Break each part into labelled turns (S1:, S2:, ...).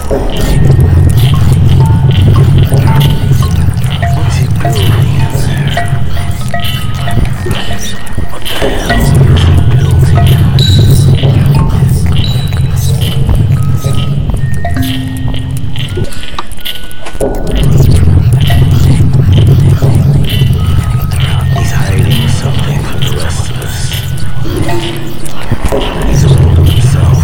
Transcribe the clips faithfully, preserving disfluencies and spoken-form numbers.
S1: What's he building in there? What the hell is he building in He's hiding something from the rest of us. He's all to himself.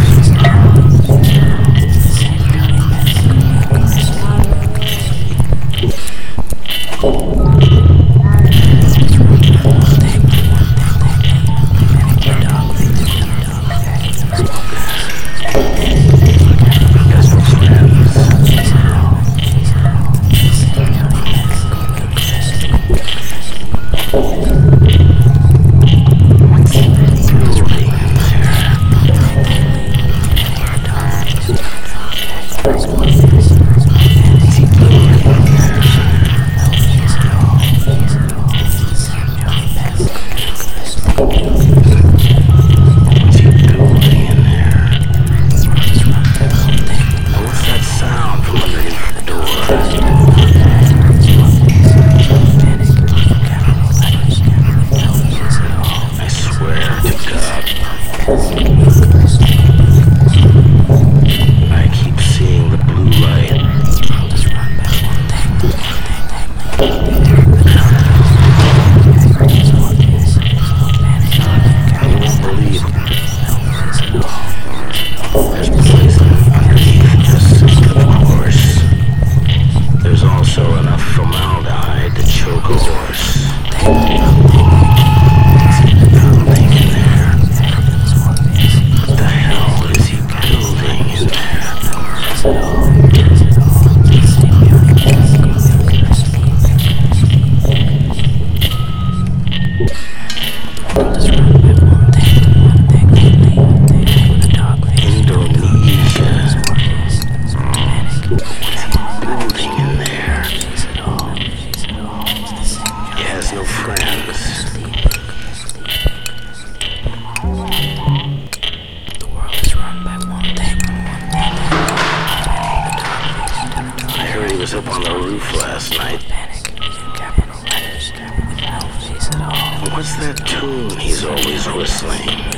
S1: Up on the roof last night. What's that tune he's always whistling?